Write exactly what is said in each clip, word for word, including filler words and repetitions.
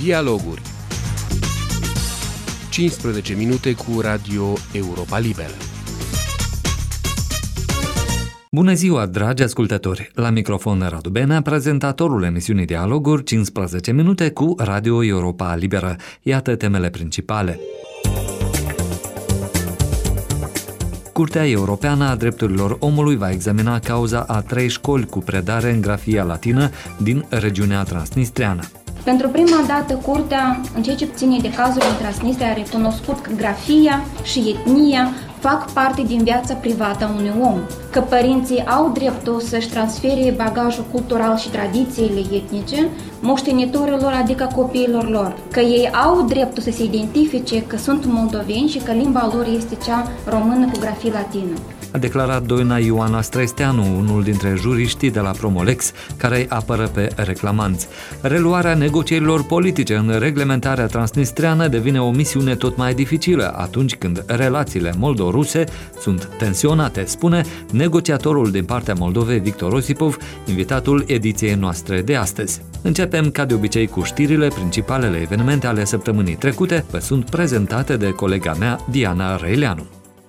Dialoguri. cincisprezece minute cu Radio Europa Liberă. Bună ziua, dragi ascultători! La microfon Radu Benea, prezentatorul emisiunii Dialoguri, cincisprezece minute cu Radio Europa Liberă. Iată temele principale. Curtea Europeană a Drepturilor Omului va examina cauza a trei școli cu predare în grafia latină din regiunea transnistreană. Pentru prima dată, Curtea, în ceea ce ține de cazul din Transnistria, a recunoscut că grafia și etnia fac parte din viața privată a unui om, că părinții au dreptul să-și transfere bagajul cultural și tradițiile etnice moștenitorilor, adică copiilor lor, că ei au dreptul să se identifice că sunt moldoveni și că limba lor este cea română cu grafie latină. A declarat doina Ioana Străisteanu, unul dintre juriștii de la Promolex, care îi apără pe reclamanți. Reluarea negocierilor politice în reglementarea transnistreană devine o misiune tot mai dificilă atunci când relațiile moldo-ruse sunt tensionate, spune negociatorul din partea Moldovei Victor Osipov, invitatul ediției noastre de astăzi. Începem ca de obicei cu știrile, principalele evenimente ale săptămânii trecute, vă sunt prezentate de colega mea Diana Răileanu.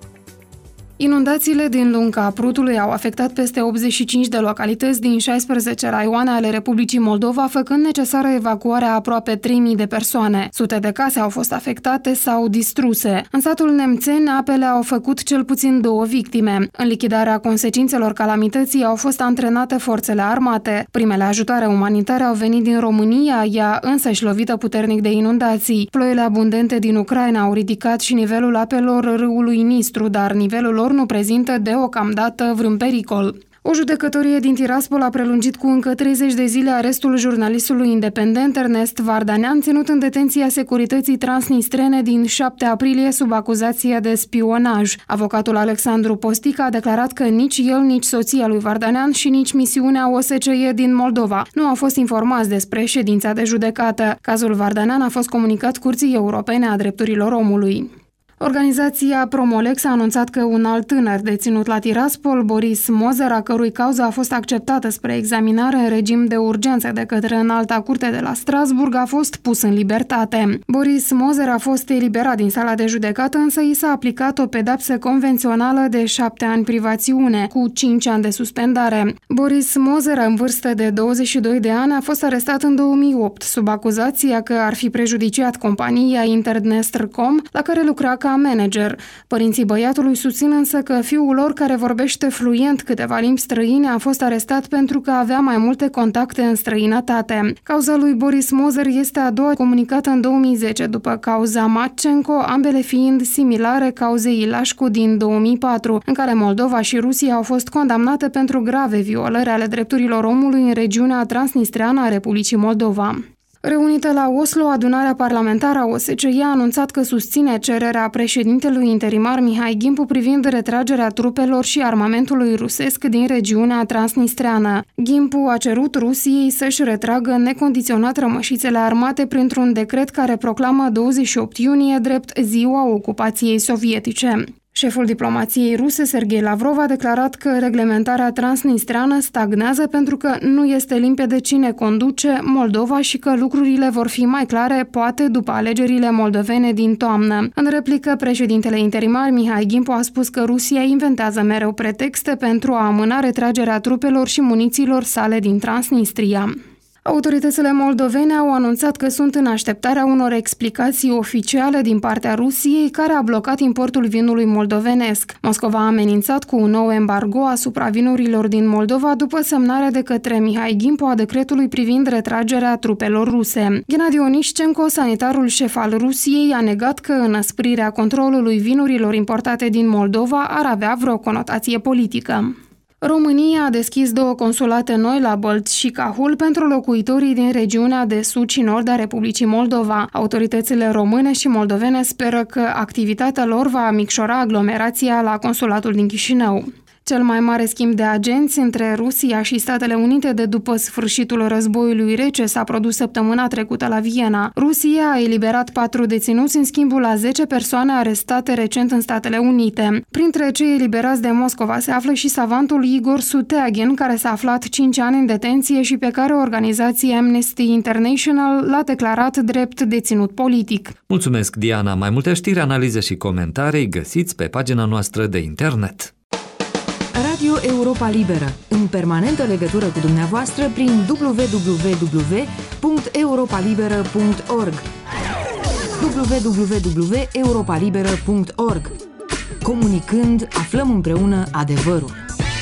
Inundațiile din lunga Prutului au afectat peste optzeci și cinci de localități din șaisprezece raioane ale Republicii Moldova, făcând necesară evacuarea aproape trei mii de persoane. Sute de case au fost afectate sau distruse. În satul Nemțeni, apele au făcut cel puțin două victime. În lichidarea consecințelor calamității au fost antrenate forțele armate. Primele ajutoare umanitare au venit din România, ea însăși lovită puternic de inundații. Ploile abundente din Ucraina au ridicat și nivelul apelor râului Nistru, dar nivelul lor nu prezintă deocamdată vreun pericol. O judecătorie din Tiraspol a prelungit cu încă treizeci de zile arestul jurnalistului independent Ernest Vardanean, ținut în detenția Securității Transnistrene din șapte aprilie sub acuzație de spionaj. Avocatul Alexandru Postica a declarat că nici el, nici soția lui Vardanean și nici misiunea O S C E din Moldova nu au fost informați despre ședința de judecată. Cazul Vardanean a fost comunicat Curții Europene a Drepturilor Omului. Organizația Promolex a anunțat că un alt tânăr deținut la Tiraspol, Boris Mozer, a cărui cauză a fost acceptată spre examinare în regim de urgență de către Înalta Curte de la Strasburg, a fost pus în libertate. Boris Mozer a fost eliberat din sala de judecată, însă i s-a aplicat o pedeapsă convențională de șapte ani privațiune, cu cinci ani de suspendare. Boris Mozer, în vârstă de douăzeci și doi de ani, a fost arestat în două mii opt, sub acuzația că ar fi prejudiciat compania Internestr.com, la care lucra ca manager. Părinții băiatului susțin însă că fiul lor, care vorbește fluent câteva limbi străine, a fost arestat pentru că avea mai multe contacte în străinătate. Cauza lui Boris Mozer este a doua, comunicată în două mii zece, după cauza Matchenko, ambele fiind similare cauzei Ilașcu din două mii patru, în care Moldova și Rusia au fost condamnate pentru grave violări ale drepturilor omului în regiunea transnistreană a Republicii Moldova. Reunită la Oslo, adunarea parlamentară a O S C E a anunțat că susține cererea președintelui interimar Mihai Gimpu privind retragerea trupelor și armamentului rusesc din regiunea transnistreană. Gimpu a cerut Rusiei să-și retragă necondiționat rămășițele armate printr-un decret care proclamă douăzeci și opt iunie drept ziua ocupației sovietice. Șeful diplomației ruse, Sergei Lavrov, a declarat că reglementarea transnistreană stagnează pentru că nu este limpede cine conduce Moldova și că lucrurile vor fi mai clare, poate, după alegerile moldovene din toamnă. În replică, președintele interimar Mihai Gimpu a spus că Rusia inventează mereu pretexte pentru a amâna retragerea trupelor și munițiilor sale din Transnistria. Autoritățile moldovene au anunțat că sunt în așteptarea unor explicații oficiale din partea Rusiei, care a blocat importul vinului moldovenesc. Moscova a amenințat cu un nou embargo asupra vinurilor din Moldova după semnarea de către Mihai Gimpu a decretului privind retragerea trupelor ruse. Gennady Onișcenko, sanitarul șef al Rusiei, a negat că înăsprirea controlului vinurilor importate din Moldova ar avea vreo conotație politică. România a deschis două consulate noi la Bălți și Cahul pentru locuitorii din regiunea de sud și nord a Republicii Moldova. Autoritățile române și moldovene speră că activitatea lor va micșora aglomerația la consulatul din Chișinău. Cel mai mare schimb de agenți între Rusia și Statele Unite de după sfârșitul războiului rece s-a produs săptămâna trecută la Viena. Rusia a eliberat patru deținuți în schimbul a zece persoane arestate recent în Statele Unite. Printre cei eliberați de Moscova se află și savantul Igor Suteagin, care s-a aflat cinci ani în detenție și pe care organizația Amnesty International l-a declarat drept deținut politic. Mulțumesc, Diana. Mai multe știri, analize și comentarii găsiți pe pagina noastră de internet. Radio Europa Liberă, în permanentă legătură cu dumneavoastră prin w w w punct europa liberă punct org w w w punct europa liberă punct org. Comunicând, aflăm împreună adevărul.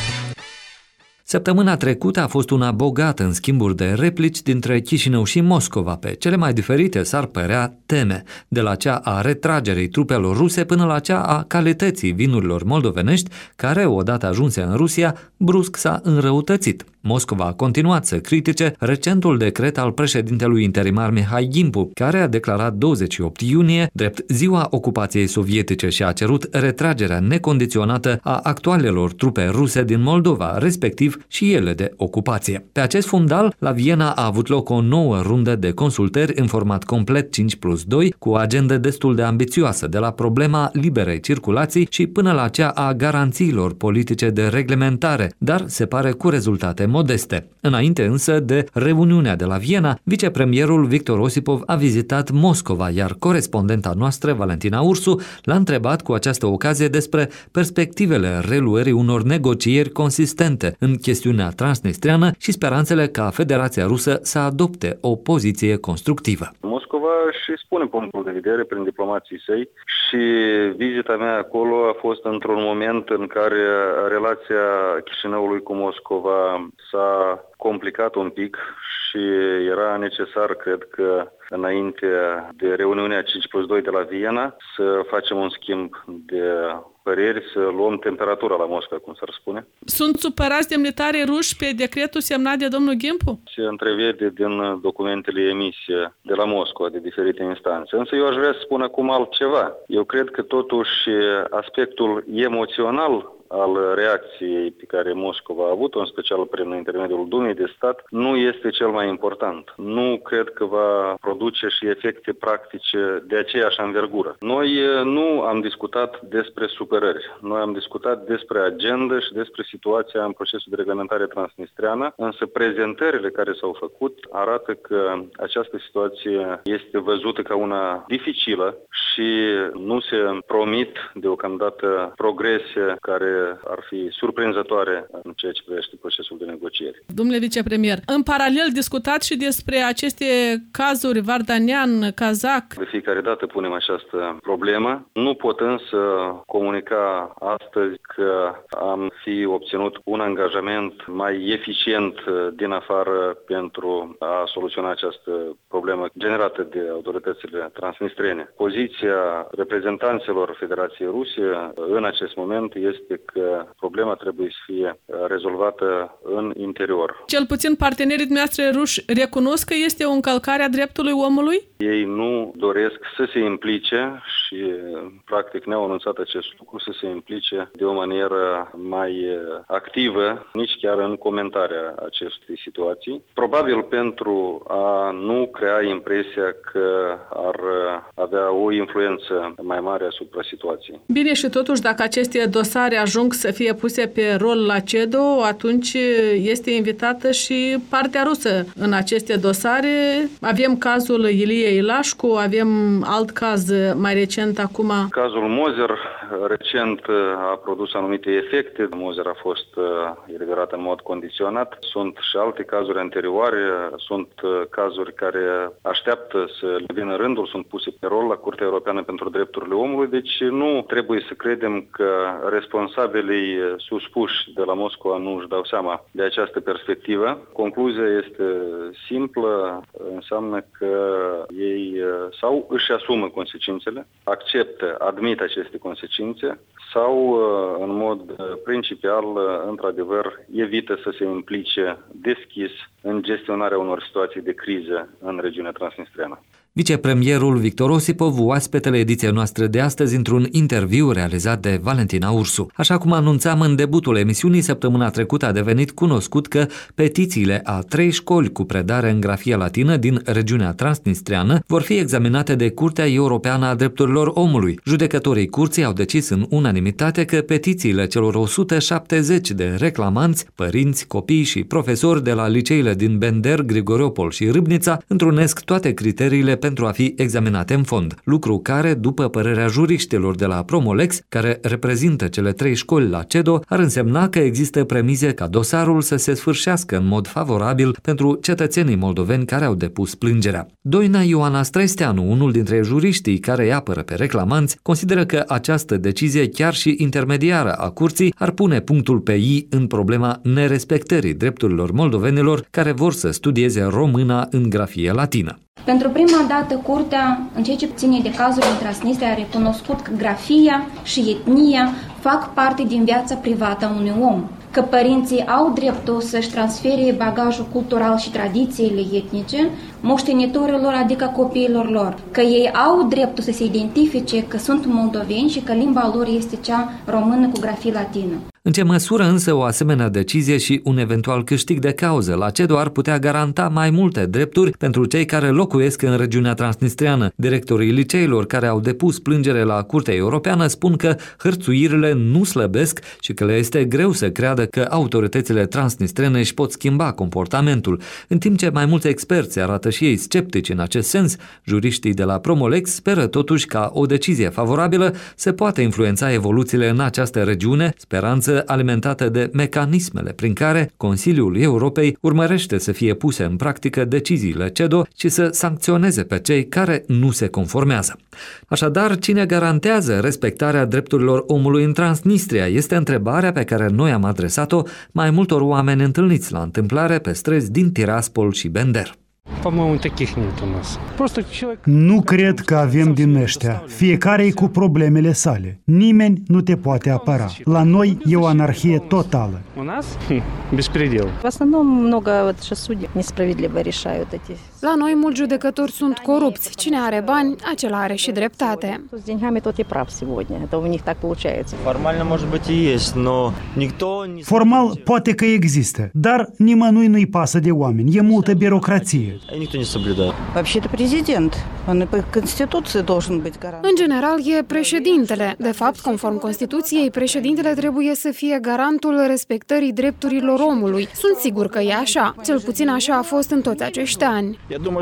Săptămâna trecută a fost una bogată în schimburi de replici dintre Chișinău și Moscova. Pe cele mai diferite s-ar părea teme, de la cea a retragerii trupelor ruse până la cea a calității vinurilor moldovenești, care, odată ajunse în Rusia, brusc s-a înrăutățit. Moscova a continuat să critique recentul decret al președintelui interimar Mihai Gimpu, care a declarat douăzeci și opt iunie drept ziua ocupației sovietice și a cerut retragerea necondiționată a actualelor trupe ruse din Moldova, respectiv și ele de ocupație. Pe acest fundal, la Viena a avut loc o nouă rundă de consultări în format complet cinci plus doi, cu o agendă destul de ambițioasă, de la problema liberei circulații și până la cea a garanțiilor politice de reglementare, dar se pare cu rezultate modeste. Înainte însă de reuniunea de la Viena, vicepremierul Victor Osipov a vizitat Moscova, iar corespondenta noastră, Valentina Ursu, l-a întrebat cu această ocazie despre perspectivele reluării unor negocieri consistente în chestiunea transnistreană și speranțele ca Federația Rusă să adopte o poziție constructivă. Moscova și spune punctul de vedere prin diplomații săi și vizita mea acolo a fost într-un moment în care relația Chișinăului cu Moscova s-a complicat un pic și era necesar, cred că, înainte de reuniunea cinci plus doi de la Viena, să facem un schimb de păreri, să luăm temperatura la Moscova, cum s-ar spune. Sunt supărați demnitarii ruși pe decretul semnat de domnul Gimpu? Se întrevede din documentele emise de la Moscova, de diferite instanțe. Însă eu aș vrea să spun acum altceva. Eu cred că totuși aspectul emoțional al reacției pe care Moscova a avut-o, în special prin intermediul Dumei de Stat, nu este cel mai important. Nu cred că va produce și efecte practice de aceeași anvergură. Noi nu am discutat despre supărări. Noi am discutat despre agenda și despre situația în procesul de reglementare transnistreană, însă prezentările care s-au făcut arată că această situație este văzută ca una dificilă și nu se promit deocamdată progrese care ar fi surprinzătoare în ceea ce privește procesul de negocieri. Domnule vicepremier, în paralel discutați și despre aceste cazuri Vardanyan, Kazak. De fiecare dată punem această problemă. Nu pot însă comunica astăzi că am fi obținut un angajament mai eficient din afară pentru a soluționa această problemă generată de autoritățile transnistrene. Poziția reprezentanților Federației Ruse în acest moment este că problema trebuie să fie rezolvată în interior. Cel puțin partenerii dumneavoastră ruși recunosc că este o încălcare a dreptului omului? Ei nu doresc să se implice și practic ne-au anunțat acest lucru, să se implice de o manieră mai activă, nici chiar în comentarea acestei situații. Probabil pentru a nu crea impresia că ar avea o influență mai mare asupra situației. Bine, și totuși dacă aceste dosare ajung să fie puse pe rol la C E D O, atunci este invitată și partea rusă în aceste dosare. Avem cazul Ilie Ilașcu, avem alt caz mai recent acum. Cazul Moser recent a produs anumite efecte. Moser a fost eliberat în mod condiționat. Sunt și alte cazuri anterioare, sunt cazuri care așteaptă să le vină rândul, sunt puse pe rol la Curtea Europeană pentru Drepturile Omului, deci nu trebuie să credem că responsabilii suspuși de la Moscova nu își dau seama de această perspectivă. Concluzia este simplă, înseamnă că ei sau își asumă consecințele, acceptă, admit aceste consecințe, sau în mod principal, într-adevăr, evită să se implice deschis în gestionarea unor situații de criză în regiunea transnistreană. Vicepremierul Victor Osipov, oaspetele ediției noastre de astăzi într-un interviu realizat de Valentina Ursu. Așa cum anunțam în debutul emisiunii, săptămâna trecută a devenit cunoscut că petițiile a trei școli cu predare în grafie latină din regiunea transnistreană vor fi examinate de Curtea Europeană a Drepturilor Omului. Judecătorii curții au decis în unanimitate că petițiile celor o sută șaptezeci de reclamanți, părinți, copii și profesori de la liceile din Bender, Grigoriopol și Râbnița întrunesc toate criteriile pentru a fi examinate în fond, lucru care, după părerea juriștilor de la Promolex, care reprezintă cele trei școli la CEDO, ar însemna că există premize ca dosarul să se sfârșească în mod favorabil pentru cetățenii moldoveni care au depus plângerea. Doina Ioana Străisteanu, unul dintre juriștii care îi apără pe reclamanți, consideră că această decizie, chiar și intermediară a curții, ar pune punctul pe i în problema nerespectării drepturilor moldovenilor care vor să studieze româna în grafie latină. Pentru prima dată, Curtea, în ceea ce ține de cazul din Transnistria, a recunoscut că grafia și etnia fac parte din viața privată a unui om, că părinții au dreptul să-și transfere bagajul cultural și tradițiile etnice moștenitorilor, adică copiilor lor, că ei au dreptul să se identifice că sunt moldoveni și că limba lor este cea română cu grafie latină. În ce măsură însă o asemenea decizie și un eventual câștig de cauză la CEDO ar putea garanta mai multe drepturi pentru cei care locuiesc în regiunea transnistreană? Directorii liceilor care au depus plângere la Curtea Europeană spun că hărțuirile nu slăbesc și că le este greu să creadă că autoritățile transnistrene își pot schimba comportamentul. În timp ce mai mulți experți arată și ei sceptici în acest sens, juriștii de la Promolex speră totuși ca o decizie favorabilă să poată influența evoluțiile în această regiune, speranță alimentată de mecanismele prin care Consiliul Europei urmărește să fie puse în practică deciziile CEDO și să sancționeze pe cei care nu se conformează. Așadar, cine garantează respectarea drepturilor omului în Transnistria este întrebarea pe care noi am adresat-o mai multor oameni întâlniți la întâmplare pe străzi din Tiraspol și Bender. Nu cred că avem din ăștia. Fiecare e cu problemele sale. Nimeni nu te poate apăra. La noi e o anarhie totală. La noi mulți judecători sunt corupți. Cine are bani, acela are și dreptate. Formal poate că există, dar nimănui nu-i pasă de oameni. E multă birocrație. În general, e președintele. De fapt, conform Constituției, președintele trebuie să fie garantul respectării drepturilor omului. Sunt sigur că e așa. Cel puțin așa a fost în toți acești ani.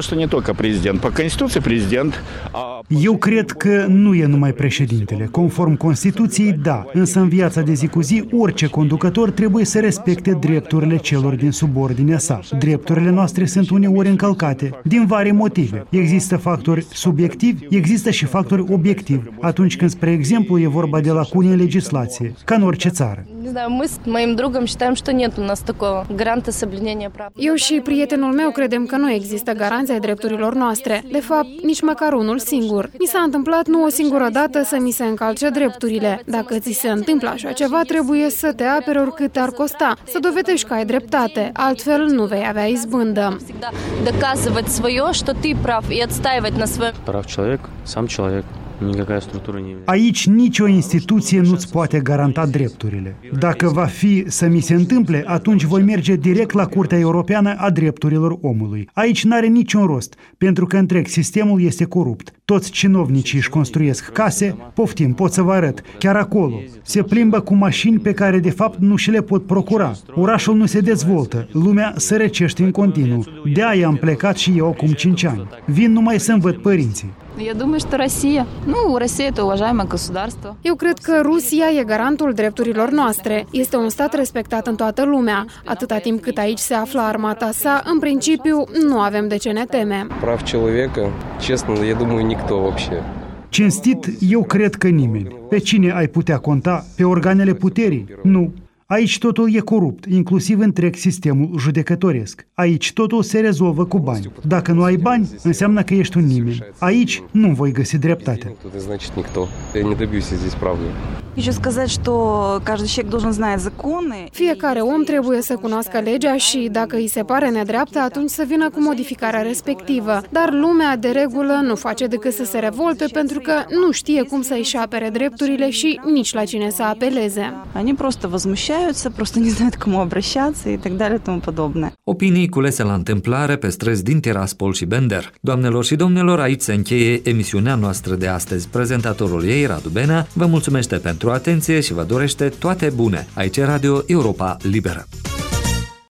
Eu cred că nu e numai președintele. Conform Constituției, da. Însă în viața de zi cu zi, orice conducător trebuie să respecte drepturile celor din subordinea sa. Drepturile noastre sunt uneori încălcate din vari motive. Există factori subiectivi, există și factori obiectivi, atunci când, spre exemplu, e vorba de lacune în legislație, ca în orice țară. Eu și prietenul meu credem că nu există garanții ai drepturilor noastre. De fapt, nici măcar unul singur. Mi s-a întâmplat nu o singură dată să mi se încalce drepturile. Dacă ți se întâmplă așa ceva, trebuie să te aperi oricât te-ar costa, să dovedești că ai dreptate, altfel nu vei avea izbândă. Доказывать свое, что ты прав, и отстаивать на своем. Прав человек, сам человек. Aici nicio instituție nu-ți poate garanta drepturile. Dacă va fi să mi se întâmple, atunci voi merge direct la Curtea Europeană a Drepturilor Omului. Aici n-are niciun rost, pentru că întreg sistemul este corupt. Toți cinovnicii își construiesc case, poftim, pot să vă arăt, chiar acolo. Se plimbă cu mașini pe care de fapt nu și le pot procura. Orașul nu se dezvoltă, lumea sărăcește în continuu. De aia am plecat și eu acum cinci ani. Vin numai să-mi văd părinții. Я думаю, что Россия. Ну, Россия это уважаемое государство. Eu cred că Rusia e garantul drepturilor noastre. Este un stat respectat în toată lumea. Atâta timp cât aici se află armata sa, în principiu, nu avem de ce ne teme. Прав человека, честно, я думаю, никто вообще. Cinstit, eu cred că nimeni. Pe cine ai putea conta? Pe organele puterii? Nu. Aici totul e corupt, inclusiv întreg sistemul judecătoresc. Aici totul se rezolvă cu bani. Dacă nu ai bani, înseamnă că ești un nimeni. Aici nu voi găsi dreptate. Fiecare om trebuie să cunoască legea și, dacă îi se pare nedreaptă, atunci să vină cu modificarea respectivă. Dar lumea, de regulă, nu face decât să se revolte pentru că nu știe cum să își apere drepturile și nici la cine să apeleze. Они просто возмущаются, просто не знают, к кому обращаться и так далее и тому подобное. Opinii culese la întâmplare pe străzi din Tiraspol și Bender. Doamnelor și domnilor, aici se încheie emisiunea noastră de astăzi. Prezentatorul ei, Radu Benea, vă mulțumește pentru atenție și vă dorește toate bune. Aici e Radio Europa Liberă.